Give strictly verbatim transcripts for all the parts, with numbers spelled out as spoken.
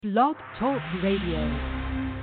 Blog Talk Radio.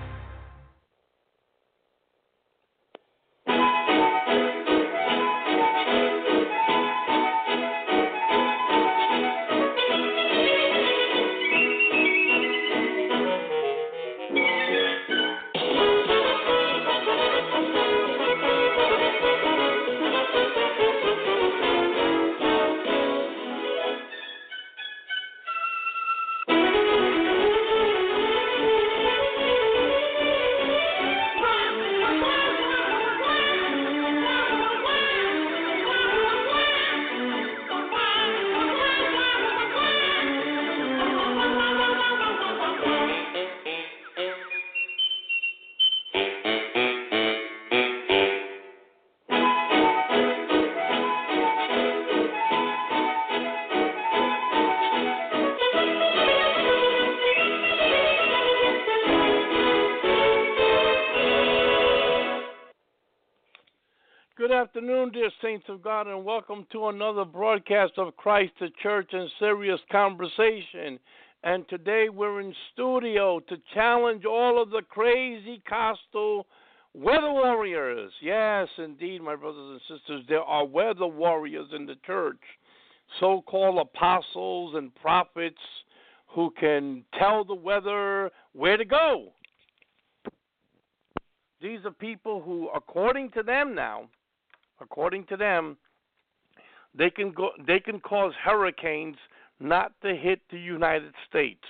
Good afternoon, dear saints of God, and welcome to another broadcast of Christ the Church and Serious Conversation. And today we're in studio to challenge all of the crazy coastal weather warriors. Yes, indeed, my brothers and sisters, there are weather warriors in the church, so-called apostles and prophets who can tell the weather where to go. These are people who, according to them now, According to them, they can go. They can cause hurricanes not to hit the United States.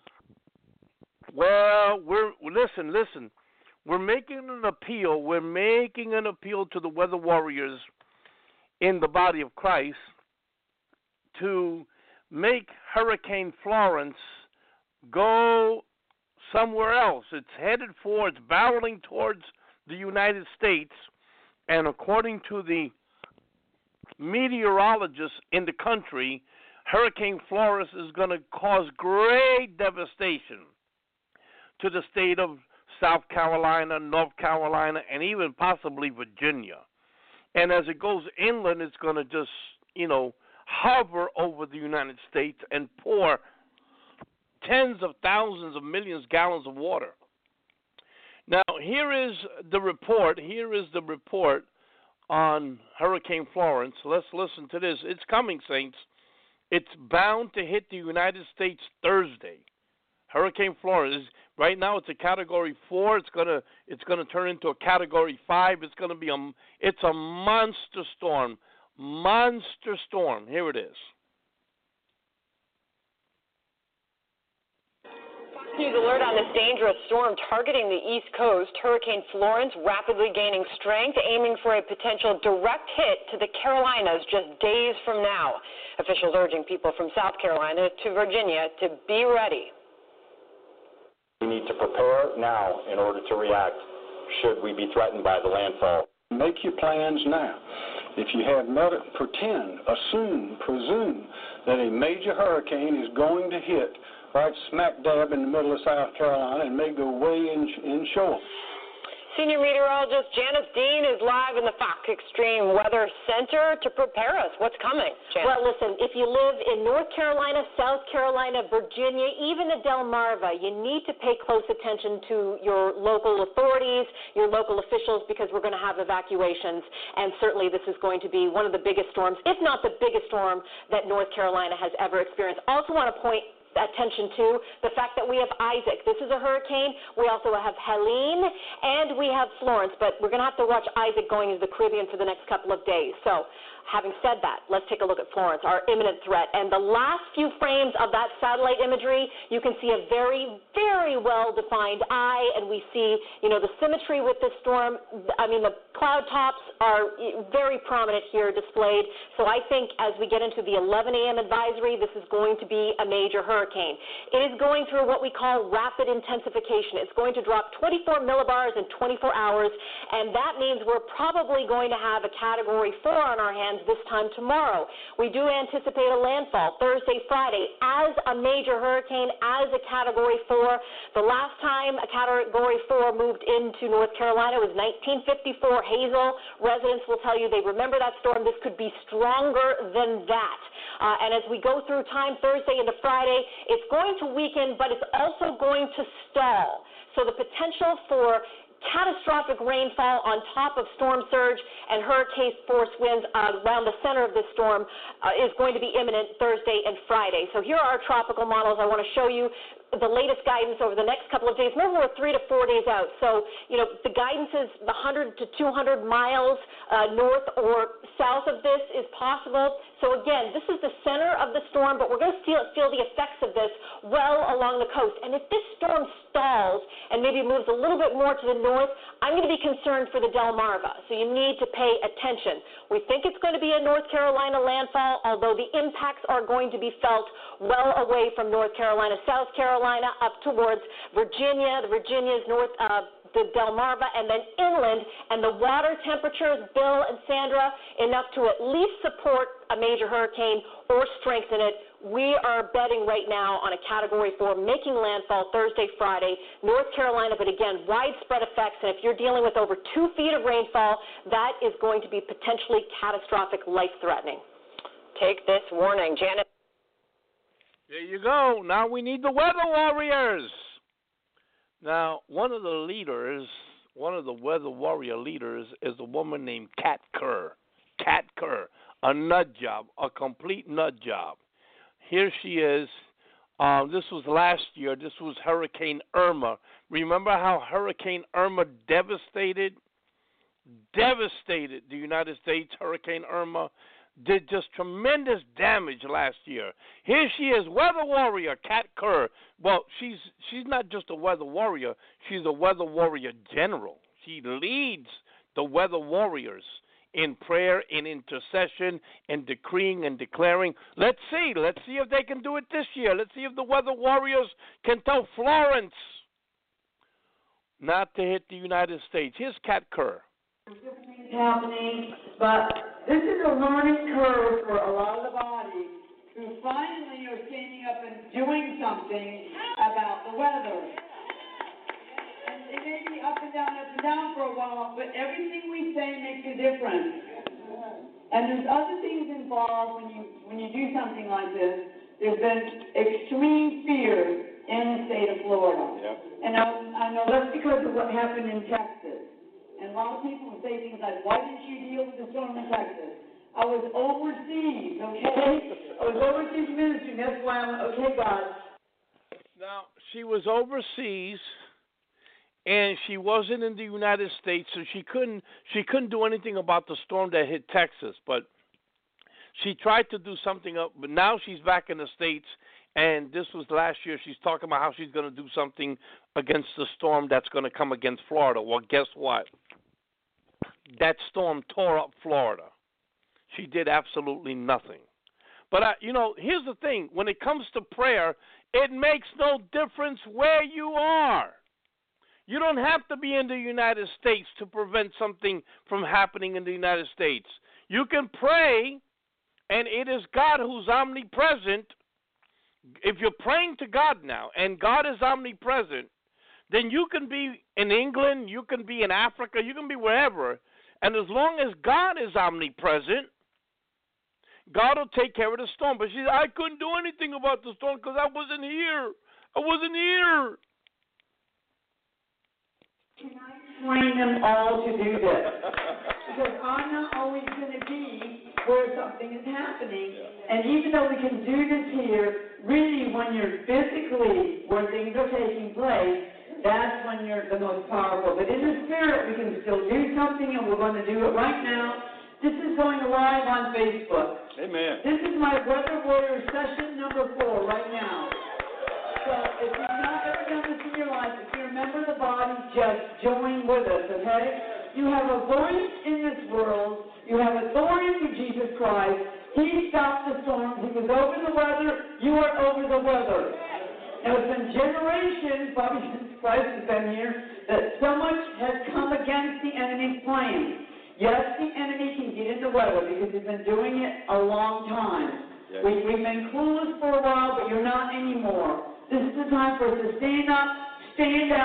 Well, we're listen, listen. We're making an appeal. We're making an appeal to the weather warriors in the body of Christ to make Hurricane Florence go somewhere else. It's headed for. It's barreling towards the United States. And according to the meteorologists in the country, Hurricane Florence is going to cause great devastation to the state of South Carolina, North Carolina, and even possibly Virginia. And as it goes inland, it's going to just, you know, hover over the United States and pour tens of thousands of millions of gallons of water. Now, here is the report. Here is the report on Hurricane Florence. Let's listen to this. It's coming, saints. It's bound to hit the United States Thursday. Hurricane Florence. Right now, it's a Category Four. It's gonna. It's gonna turn into a Category Five. It's gonna be a. It's a monster storm. Monster storm. Here it is. News alert on this dangerous storm targeting the East Coast. Hurricane Florence rapidly gaining strength, aiming for a potential direct hit to the Carolinas just days from now. Officials urging people from South Carolina to Virginia to be ready. We need to prepare now in order to react should we be threatened by the landfall. Make your plans now. If you have med- pretend, assume, presume that a major hurricane is going to hit right smack dab in the middle of South Carolina and may go way in, inshore. Senior meteorologist Janice Dean is live in the Fox Extreme Weather Center to prepare us. What's coming, Janice? Well, listen, if you live in North Carolina, South Carolina, Virginia, even the Delmarva, you need to pay close attention to your local authorities, your local officials, because we're going to have evacuations. And certainly this is going to be one of the biggest storms, if not the biggest storm that North Carolina has ever experienced. Also want to point attention to the fact that we have Isaac. This is a hurricane. We also have Helene, and we have Florence, but we're going to have to watch Isaac going into the Caribbean for the next couple of days. So having said that, let's take a look at Florence, our imminent threat. And the last few frames of that satellite imagery, you can see a very, very well-defined eye, and we see, you know, the symmetry with this storm. I mean, the cloud tops are very prominent here displayed. So I think as we get into the eleven a.m. advisory, this is going to be a major hurricane. It is going through what we call rapid intensification. It's going to drop twenty-four millibars in twenty-four hours, and that means we're probably going to have a Category four on our hands this time tomorrow. We do anticipate a landfall Thursday, Friday as a major hurricane, as a Category four. The last time a Category four moved into North Carolina was nineteen fifty-four. Hazel residents will tell you they remember that storm. This could be stronger than that. Uh, and as we go through time Thursday into Friday, it's going to weaken, but it's also going to stall. So the potential for catastrophic rainfall on top of storm surge and hurricane force winds uh, around the center of this storm uh, is going to be imminent Thursday and Friday. So here are our tropical models. I want to show you the latest guidance over the next couple of days. Remember, we're three to four days out. So, you know, the guidance is one hundred to two hundred miles uh, north or south of this is possible. So, again, this is the center of the storm, but we're going to feel, feel the effects of this well along the coast. And if this storm stalls and maybe moves a little bit more to the north, I'm going to be concerned for the Delmarva. So you need to pay attention. We think it's going to be a North Carolina landfall, although the impacts are going to be felt well away from North Carolina, South Carolina, up towards Virginia, the Virginia's north, uh, the Delmarva, and then inland. And the water temperatures, Bill and Sandra, enough to at least support a major hurricane or strengthen it. We are betting right now on a Category four making landfall Thursday, Friday, North Carolina, but again, widespread effects. And if you're dealing with over two feet of rainfall, that is going to be potentially catastrophic, life-threatening. Take this warning. Janet. There you go. Now we need the weather warriors. Now, one of the leaders, one of the weather warrior leaders is a woman named Kat Kerr. Kat Kerr, a nut job, a complete nut job. Here she is. Um, this was last year. This was Hurricane Irma. Remember how Hurricane Irma devastated, devastated the United States? Hurricane Irma did just tremendous damage last year. Here she is, weather warrior Kat Kerr. Well, she's she's not just a weather warrior. She's a weather warrior general. She leads the weather warriors in prayer, in intercession, in decreeing and declaring. Let's see. Let's see if they can do it this year. Let's see if the weather warriors can tell Florence not to hit the United States. Here's Kat Kerr. Things happening, but this is a learning curve for a lot of the bodies who finally are standing up and doing something about the weather. And it may be up and down, up and down for a while, but everything we say makes a difference. And there's other things involved when you when you do something like this. There's been extreme fear in the state of Florida. Yep. And I, I know that's because of what happened in Texas. And a lot of people will say things like, why didn't you deal with the storm in Texas? I was overseas, okay? I was overseas ministry. That's why I went, okay, God. Now, she was overseas, and she wasn't in the United States, so she couldn't she couldn't do anything about the storm that hit Texas. But she tried to do something up, but now she's back in the States, and this was last year. She's talking about how she's going to do something against the storm that's going to come against Florida. Well, guess what? That storm tore up Florida. She did absolutely nothing. But, I, you know, here's the thing. When it comes to prayer, it makes no difference where you are. You don't have to be in the United States to prevent something from happening in the United States. You can pray, and it is God who's omnipresent. If you're praying to God now, and God is omnipresent, then you can be in England, you can be in Africa, you can be wherever. And as long as God is omnipresent, God will take care of the storm. But she said, I couldn't do anything about the storm because I wasn't here. I wasn't here. Can I train them all to do this? Because I'm not always going to be where something is happening. And even though we can do this here, really when you're physically where things are taking place, that's when you're the most powerful. But in the spirit, we can still do something, and we're going to do it right now. This is going live on Facebook. Amen. This is my Weather Warrior session number four right now. So if you've not ever done this in your life, if you remember the body, just join with us, okay? You have a voice in this world. You have authority through Jesus Christ. He stopped the storm. He was over the weather. You are over the weather. Now, it's been generations, probably since Christ has been here, that so much has come against the enemy's plan. Yes, the enemy can get into weather because he's been doing it a long time. Yes. We, we've been clueless for a while, but you're not anymore. This is the time for us to stand up, stand out,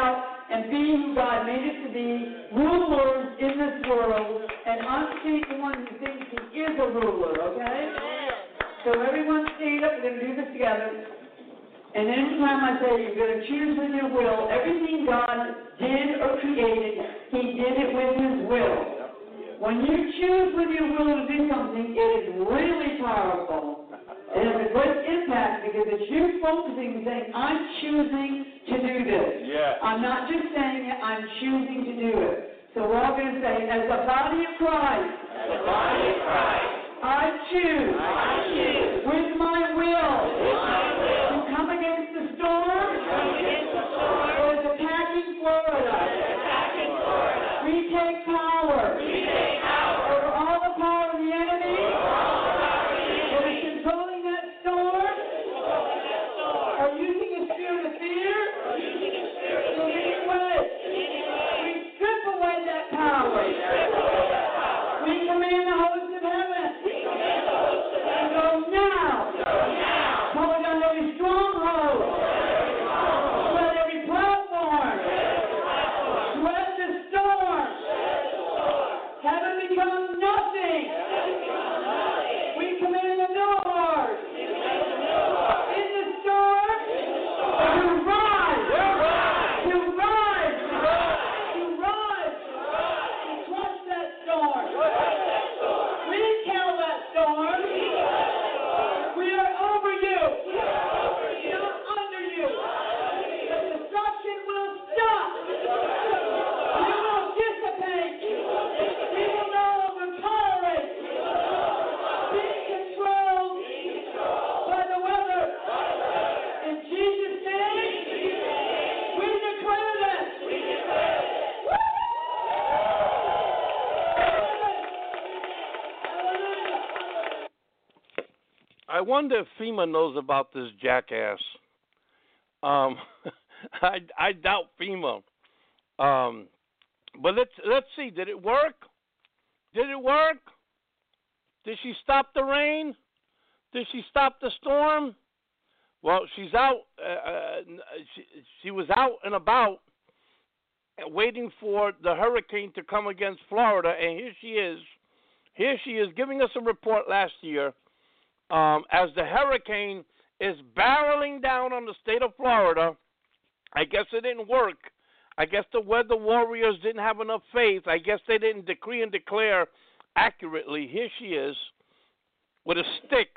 and be who God made us to be, rulers in this world, and unsee the one who thinks he is a ruler, okay? So everyone stand up, we're going to do this together. And anytime I say you're going to choose with your will, everything God did or created, he did it with his will. When you choose with your will to do something, it is really powerful. It has a great impact because it's you focusing and saying, I'm choosing to do this. Yeah. I'm not just saying it, I'm choosing to do it. So we're all going to say, as the body of Christ, as the body of Christ, I choose, I choose with my will, with my will to come against the storm, come against the storm that is attacking Florida. that is attacking Florida. We take power We take power over all the power of the enemy over all the power of the that enemy is controlling that storm, controlling that storm, or using a spirit of fear or using a spirit of in fear any way. in any way. We strip away that power. Strip away that power. We command the host of heaven We command the host of to heaven go now. to go now. Pull down every stronghold. Sweat every platform. Sweat the storm. Heaven become nothing. We command the Lord in the storm to rise. To rise. To rise. To crush that storm. We kill that storm. We are over you. Not under you. The destruction will stop. We will dissipate. We will no longer tolerate being controlled by the weather. In Jesus' name, we declare this. Hallelujah. I wonder if FEMA knows about this jackass. Um, I I doubt FEMA. Um, but let's let's see. Did it work? Did it work? Did she stop the rain? Did she stop the storm? Well, she's out. Uh, uh, she, she was out and about, waiting for the hurricane to come against Florida, and here she is. Here she is giving us a report last year. Um, as the hurricane is barreling down on the state of Florida. I guess it didn't work. I guess the weather warriors didn't have enough faith. I guess they didn't decree and declare accurately. Here she is with a stick.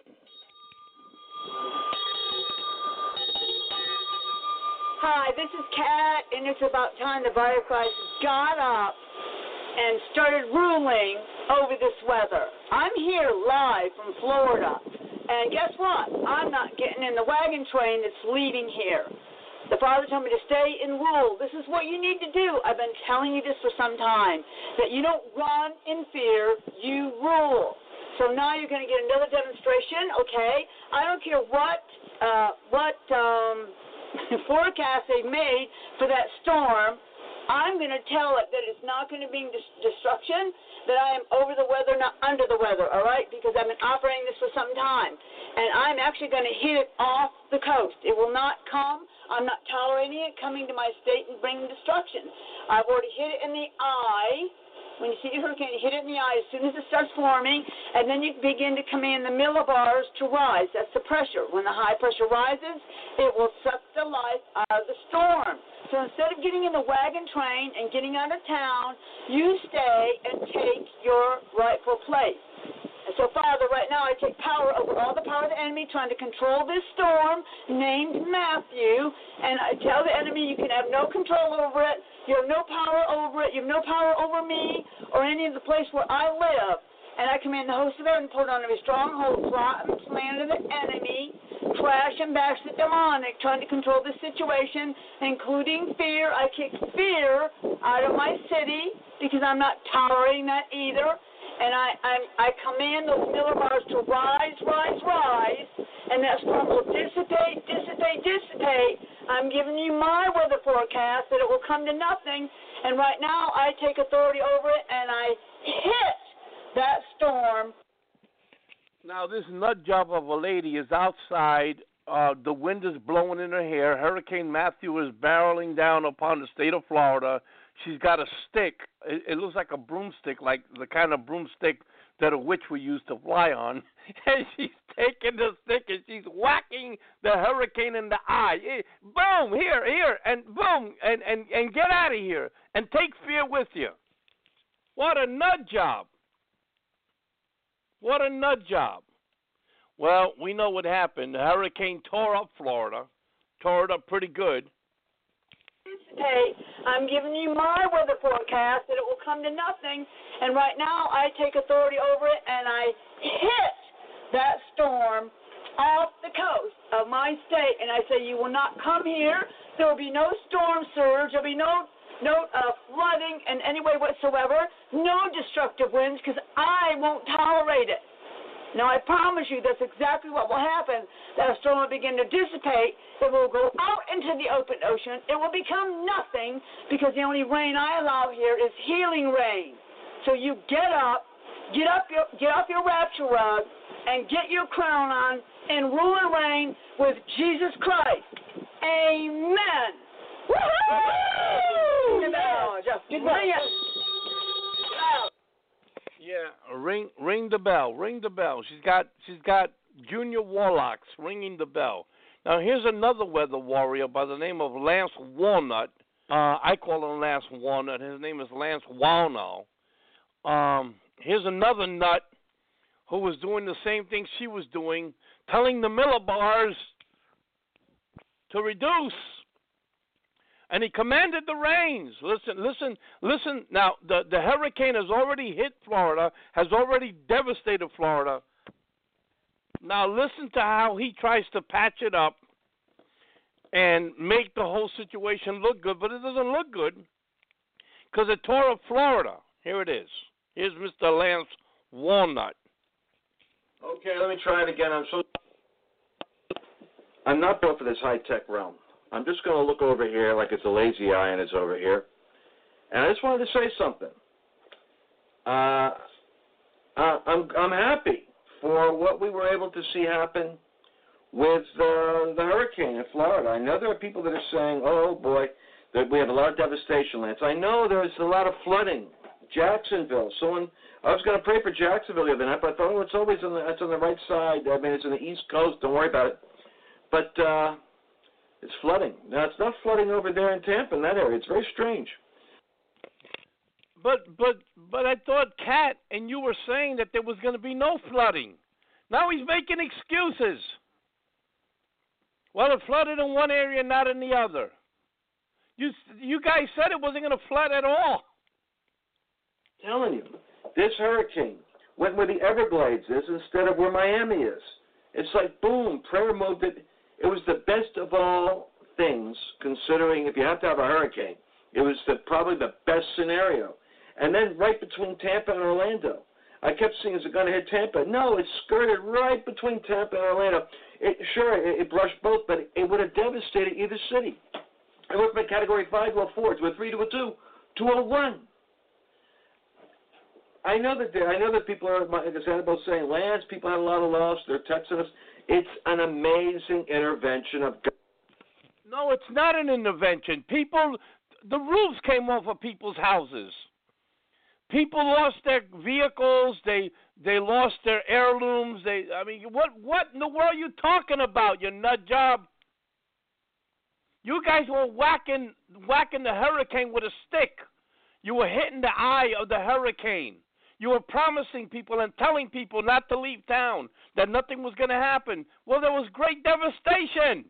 Hi, this is Kat, and it's about time the body of Christ got up and started ruling over this weather. I'm here live from Florida, and guess what? I'm not getting in the wagon train that's leaving here. The Father told me to stay and rule. This is what you need to do. I've been telling you this for some time, that you don't run in fear, you rule. So now you're going to get another demonstration, okay? I don't care what uh, what um, forecast they've made for that storm. I'm going to tell it that it's not going to be dis- destruction, that I am over the weather, not under the weather, all right? Because I've been operating this for some time. And I'm actually going to hit it off the coast. It will not come. I'm not tolerating it coming to my state and bringing destruction. I've already hit it in the eye. When you see a hurricane, you hit it in the eye as soon as it starts forming, and then you begin to command the millibars to rise. That's the pressure. When the high pressure rises, it will suck the life out of the storm. So instead of getting in the wagon train and getting out of town, you stay and take your rightful place. And so, Father, right now I take power over all the power of the enemy trying to control this storm named Matthew, and I tell the enemy you can have no control over it, you have no power over it, you have no power over me or any of the place where I live. And I command the host of heaven to pull down every stronghold, plot, and plan of the enemy, crash and bash the demonic, trying to control the situation, including fear. I kick fear out of my city because I'm not tolerating that either. And I, I, I command those millibars to rise, rise, rise, and that storm will dissipate, dissipate, dissipate. I'm giving you my weather forecast that it will come to nothing. And right now I take authority over it, and I hit that storm. Now, this nut job of a lady is outside Uh, the wind is blowing in her hair. Hurricane Matthew is barreling down upon the state of Florida. She's got a stick. It, it looks like a broomstick, like the kind of broomstick that a witch would use to fly on. And she's taking the stick and she's whacking the hurricane in the eye. It, boom, here, here, and boom, and, and, and get out of here. And take fear with you. What a nut job. What a nut job. Well, we know what happened. The hurricane tore up Florida, tore it up pretty good. Hey, I'm giving you my weather forecast that it will come to nothing. And right now I take authority over it and I hit that storm off the coast of my state. And I say you will not come here. There will be no storm surge. There will be no, no uh, flooding in any way whatsoever. No destructive winds because I won't tolerate it. Now, I promise you that's exactly what will happen. That storm will begin to dissipate. It will go out into the open ocean. It will become nothing because the only rain I allow here is healing rain. So you get up, get up your, get off your rapture rug, and get your crown on and rule and reign with Jesus Christ. Amen. Woo-hoo! Amen. Just ring it. Yeah, ring ring the bell, ring the bell. She's got she's got junior warlocks ringing the bell. Now here's another weather warrior by the name of Lance Walnut. Uh, I call him Lance Walnut. His name is Lance Walnut. Um, here's another nut who was doing the same thing she was doing, telling the millibars to reduce. And he commanded the rains. Listen, listen, listen. Now, the, the hurricane has already hit Florida, has already devastated Florida. Now, listen to how he tries to patch it up and make the whole situation look good. But it doesn't look good because it tore up Florida. Here it is. Here's Mister Lance Walnut. Okay, let me try it again. I'm so I'm not built for this high-tech realm. I'm just going to look over here like it's a lazy eye and it's over here. And I just wanted to say something. Uh, uh, I'm, I'm happy for what we were able to see happen with uh, the hurricane in Florida. I know there are people that are saying, oh, boy, that we had a lot of devastation, Lance. I know there's a lot of flooding. Jacksonville. Someone, I was going to pray for Jacksonville the other night, but I thought, oh, it's always on the, it's on the right side. I mean, it's on the East Coast. Don't worry about it. But uh, it's flooding. Now, it's not flooding over there in Tampa in that area. It's very strange. But but but I thought, Kat, and you were saying that there was going to be no flooding. Now he's making excuses. Well, it flooded in one area, not in the other. You you guys said it wasn't going to flood at all. I'm telling you, this hurricane went where the Everglades is instead of where Miami is. It's like, boom, prayer moved it. It was the best of all things, considering if you have to have a hurricane. It was the, probably the best scenario. And then right between Tampa and Orlando. I kept seeing, is it going to hit Tampa? No, it skirted right between Tampa and Orlando. It, sure, it, it brushed both, but it would have devastated either city. It went from a Category five to a four, to a three to a two, to a one. I know that there, I know that people are, like I said, about saying, Lance, people had a lot of loss. They're texting us. It's an amazing intervention of God. No, it's not an intervention. People, the roofs came off of people's houses. People lost their vehicles. They they lost their heirlooms. They, I mean, what what in the world are you talking about, you nut job? You guys were whacking whacking the hurricane with a stick. You were hitting the eye of the hurricane. You were promising people and telling people not to leave town, that nothing was going to happen. Well, there was great devastation.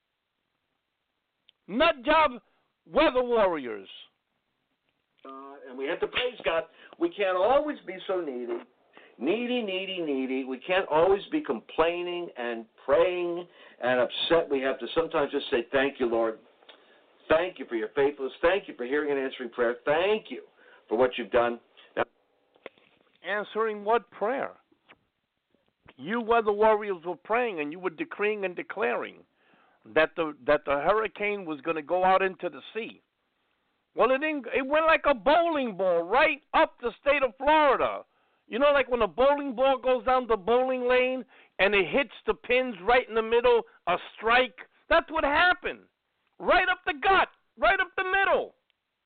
Nut job weather warriors. Uh, and we have to praise God. We can't always be so needy. Needy, needy, needy. We can't always be complaining and praying and upset. We have to sometimes just say, thank you, Lord. Thank you for your faithfulness. Thank you for hearing and answering prayer. Thank you for what you've done. Now, answering what prayer? You weather warriors were praying and you were decreeing and declaring that the that the hurricane was going to go out into the sea. Well, it didn't. It went like a bowling ball right up the state of Florida. You know, like when a bowling ball goes down the bowling lane, and it hits the pins right in the middle, a strike. That's what happened. Right up the gut, right up the middle.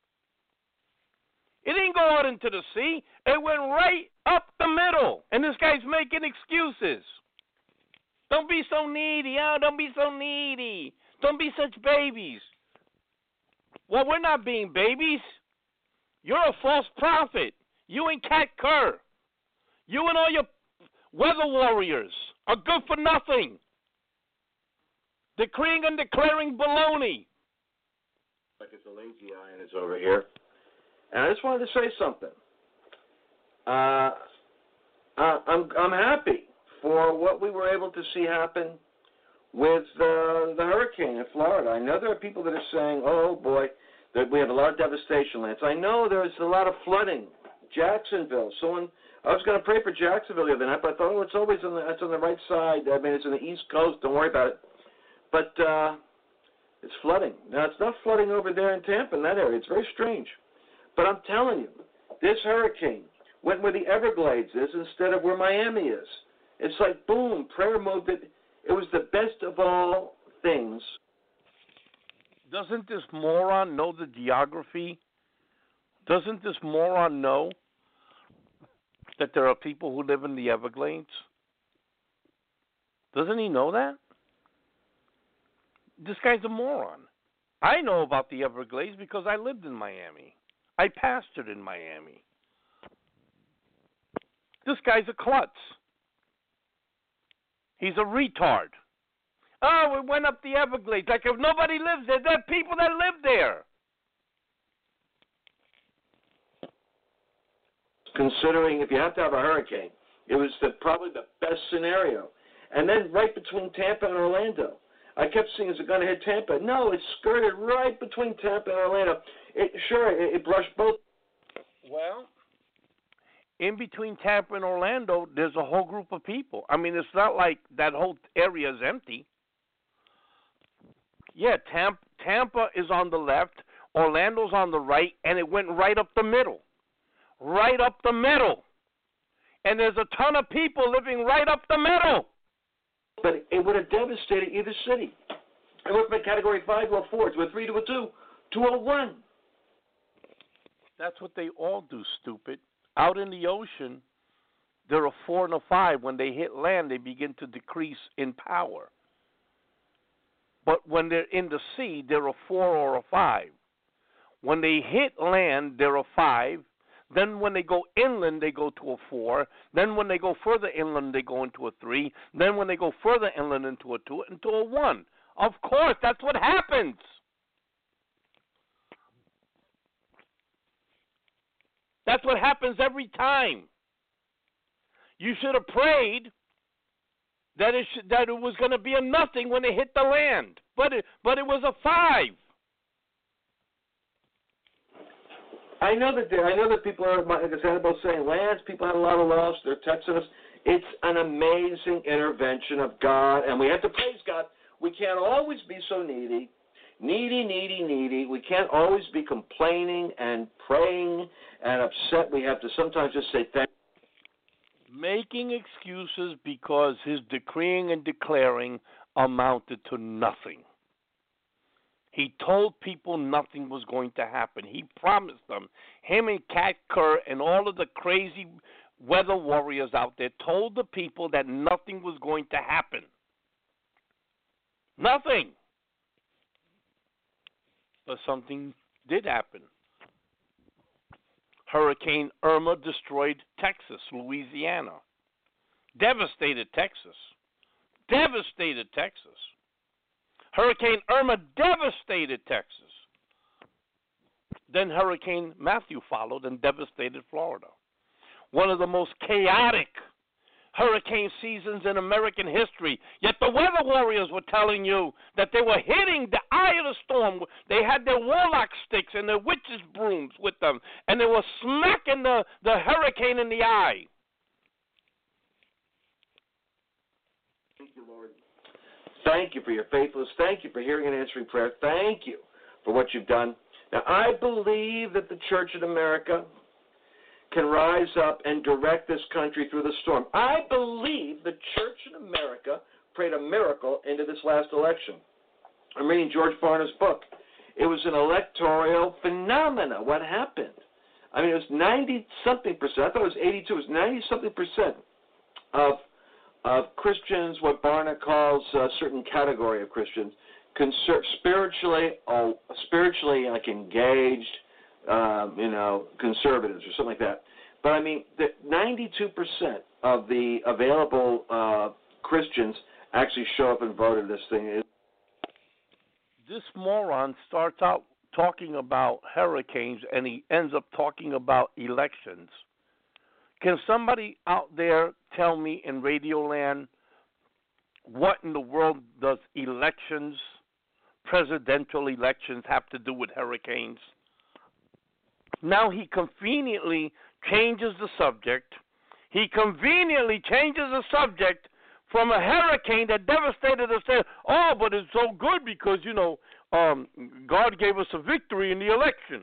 It didn't go out into the sea. It went right up the middle. And this guy's making excuses. Don't be so needy. Oh, don't be so needy. Don't be such babies. Well, we're not being babies. You're a false prophet. You and Kat Kerr. You and all your weather warriors are good for nothing. Decreeing and declaring baloney. Like it's a lazy eye and it's over here. And I just wanted to say something. Uh, uh, I'm I'm happy for what we were able to see happen with uh, the hurricane in Florida. I know there are people that are saying, "Oh boy, that we have a lot of devastation, Lance." I know there's a lot of flooding. Jacksonville. Someone I was going to pray for Jacksonville the other night, but I thought, oh, it's always on the it's on the right side. I mean, it's on the East Coast. Don't worry about it. But uh, it's flooding. Now it's not flooding over there in Tampa in that area. It's very strange. But I'm telling you, this hurricane went where the Everglades is instead of where Miami is. It's like, boom, prayer mode. That it was the best of all things. Doesn't this moron know the geography? Doesn't this moron know that there are people who live in the Everglades? Doesn't he know that? This guy's a moron. I know about the Everglades because I lived in Miami. I pastored in Miami. This guy's a klutz. He's a retard. Oh, we went up the Everglades. Like if nobody lives there, there are people that live there. Considering if you have to have a hurricane, it was the, probably the best scenario. And then right between Tampa and Orlando. I kept seeing, is it going to hit Tampa? No, it skirted right between Tampa and Orlando. It, sure, it, it brushed both. Well, in between Tampa and Orlando, there's a whole group of people. I mean, it's not like that whole area is empty. Yeah, Tampa, Tampa is on the left, Orlando's on the right, and it went right up the middle. Right up the middle. And there's a ton of people living right up the middle. But it would have devastated either city. It went from a Category five to a four, to a three to a two, to a one. That's what they all do, stupid. Out in the ocean, they're a four and a five. When they hit land, they begin to decrease in power. But when they're in the sea, they're a four or a five. When they hit land, they're a five. Then when they go inland, they go to a four. Then when they go further inland, they go into a three. Then when they go further inland into a two, into a one. Of course, that's what happens. That's what happens every time. You should have prayed that it should, that it was going to be a nothing when it hit the land, but it, but it was a five. I know that there, I know that people are, like I said, about saying, Lance, people had a lot of loss. They're texting us. It's an amazing intervention of God, and we have to praise God. We can't always be so needy, needy, needy, needy. We can't always be complaining and praying and upset. We have to sometimes just say thank you. Making excuses because his decreeing and declaring amounted to nothing. He told people nothing was going to happen. He promised them. Him and Kat Kerr and all of the crazy weather warriors out there told the people that nothing was going to happen. Nothing. But something did happen. Hurricane Irma destroyed Texas, Louisiana. Devastated Texas. Devastated Texas. Hurricane Irma devastated Texas. Then Hurricane Matthew followed and devastated Florida. One of the most chaotic hurricane seasons in American history. Yet the weather warriors were telling you that they were hitting the eye of the storm. They had their warlock sticks and their witches' brooms with them, and they were smacking the, the hurricane in the eye. Thank you, Lord. Thank you for your faithfulness. Thank you for hearing and answering prayer. Thank you for what you've done. Now, I believe that the Church in America can rise up and direct this country through the storm. I believe the church in America prayed a miracle into this last election. I'm reading George Barna's book. It was an electoral phenomena. What happened? I mean, it was ninety-something percent. I thought it was eighty-two. It was ninety-something percent of of Christians, what Barna calls a certain category of Christians, conser- spiritually, oh, spiritually like engaged, um, you know, conservatives or something like that. But I mean, the ninety-two percent of the available uh, Christians actually show up and voted this thing. This moron starts out talking about hurricanes and he ends up talking about elections. Can somebody out there tell me in Radio Land what in the world does elections, presidential elections, have to do with hurricanes? Now he conveniently changes the subject. He conveniently changes the subject from a hurricane that devastated the state. Oh, but it's so good because, you know, um, God gave us a victory in the election.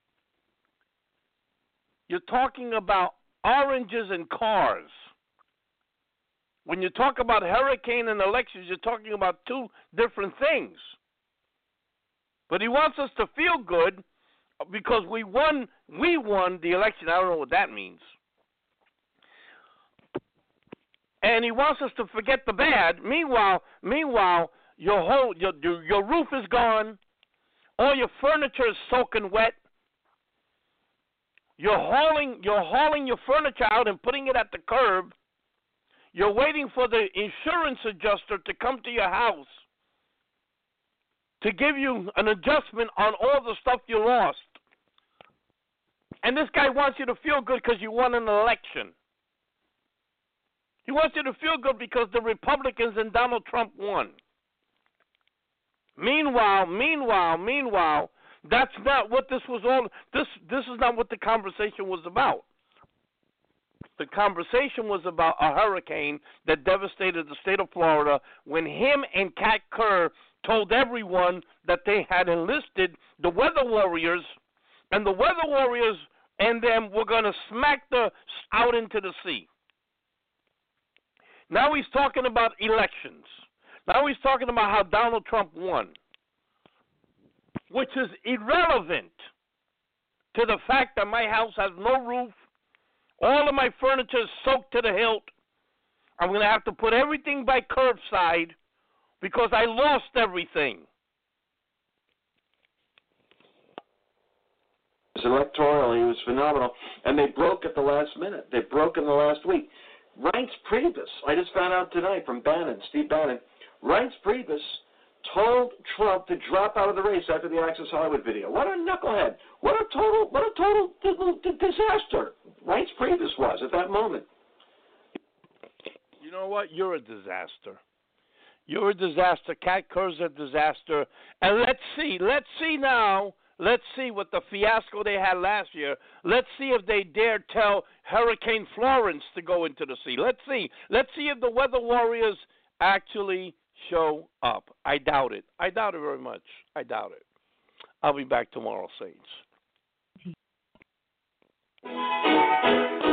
You're talking about oranges and cars. When you talk about hurricane and elections, you're talking about two different things. But he wants us to feel good because we won we won the election. I don't know what that means. And he wants us to forget the bad. Meanwhile, meanwhile, your whole your your roof is gone. All your furniture is soaking wet. You're hauling you're hauling your furniture out and putting it at the curb. You're waiting for the insurance adjuster to come to your house to give you an adjustment on all the stuff you lost. And this guy wants you to feel good because you won an election. He wants you to feel good because the Republicans and Donald Trump won. Meanwhile, meanwhile, meanwhile, that's not what this was all. This this is not what the conversation was about. The conversation was about a hurricane that devastated the state of Florida when him and Kat Kerr told everyone that they had enlisted the weather warriors, and the weather warriors and them were going to smack the out into the sea. Now he's talking about elections. Now he's talking about how Donald Trump won, which is irrelevant to the fact that my house has no roof. All of my furniture is soaked to the hilt. I'm going to have to put everything by curbside because I lost everything. Electorally, it was phenomenal, and they broke at the last minute. They broke in the last week. Reince Priebus, I just found out tonight from Bannon, Steve Bannon, Reince Priebus told Trump to drop out of the race after the Access Hollywood video. What a knucklehead! What a total, what a total d- d- disaster Reince Priebus was at that moment. You know what? You're a disaster. You're a disaster. Kat Kerr's a disaster. And let's see, let's see now. Let's see what the fiasco they had last year. Let's see if they dare tell Hurricane Florence to go into the sea. Let's see. Let's see if the weather warriors actually show up. I doubt it. I doubt it very much. I doubt it. I'll be back tomorrow, Saints.